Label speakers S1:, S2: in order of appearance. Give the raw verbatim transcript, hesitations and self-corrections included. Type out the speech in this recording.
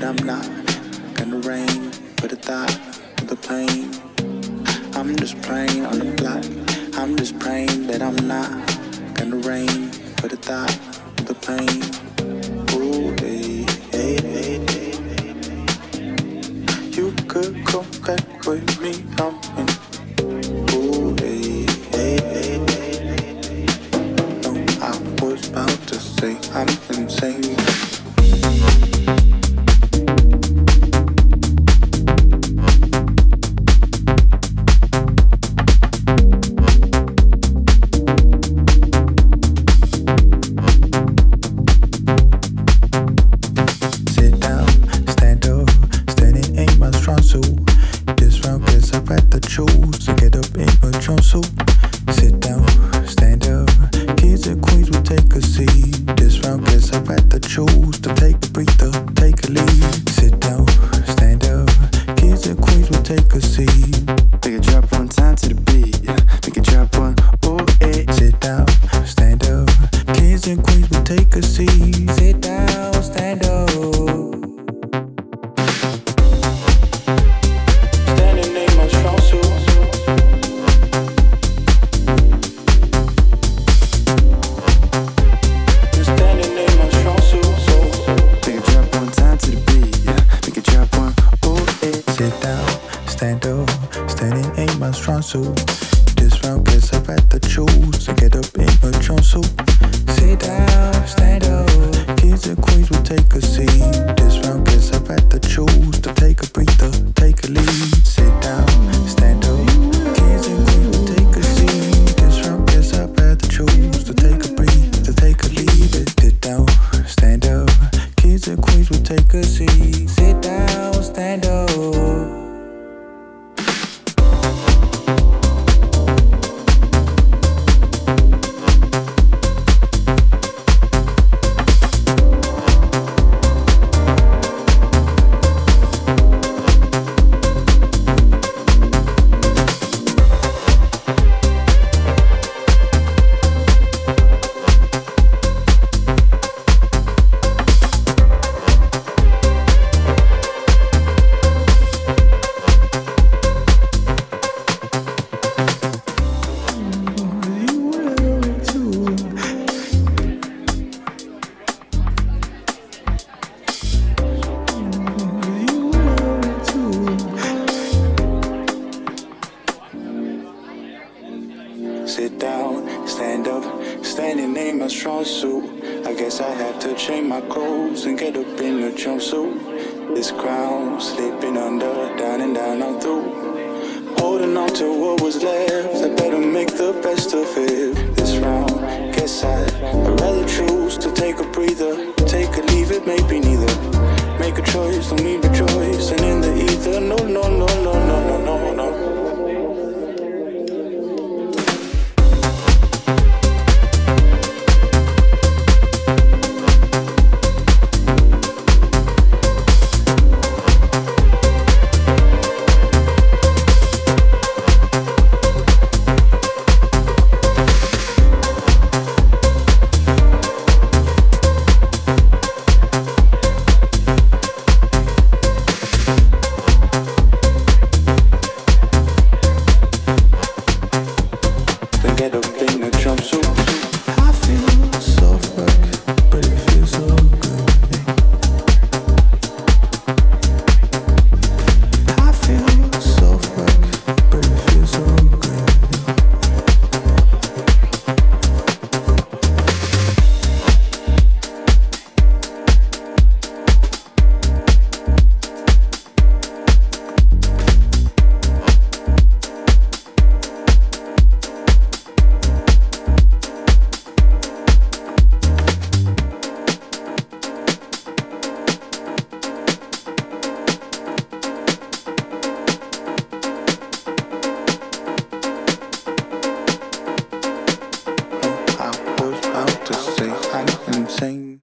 S1: I'm not gonna rain for the thought of the plane. I'm just praying on the block. I'm just praying that I'm not gonna rain for the thought of the plane. Ooh, hey, hey, hey, hey. You could come back with me, I'm in. Ooh, hey, hey, hey, hey. No, I was about to say I'm insane. Choose to get up in a jumpsuit. Sit down, stand up. Kings and queens will take a seat. This round gets up at the choose to take a breather, take a lead. Sit down, stand up. Kings and queens will take a seat.
S2: Make it drop one time to the beat, yeah. Make it drop one, oh, eh.
S1: Sit down, stand up. Kings and queens will take a seat. Sit down, stand up. Stand up, standing ain't my strong suit. This round gets up at the choose to get up in a jumpsuit. Sit down, stand up. Kings and queens will take a seat. This round gets up at the choose to take a breather, take a lead. Sit down, stand up. Kings and queens will take a seat. This round gets up at the choose to take a breathe, to take a leave. Sit down, stand up. Kings and queens will take a seat. Sit down, stand up. Sit down, stand up, standing ain't my strong suit. I guess I have to change my clothes and get up in a jumpsuit. This crown slipping under, down and down I'm through. Holding on to what was left, I better make the best of it. This round, guess I'd, I'd rather choose to take a breather, take a leave it, maybe neither. Make a choice, don't need rejoice, and in the ether, no, no, no, no, no, no, no, no. Get up in a jumpsuit. I feel so fucked, but it feels so good. I feel so fucked, but it feels so good. To say I'm insane.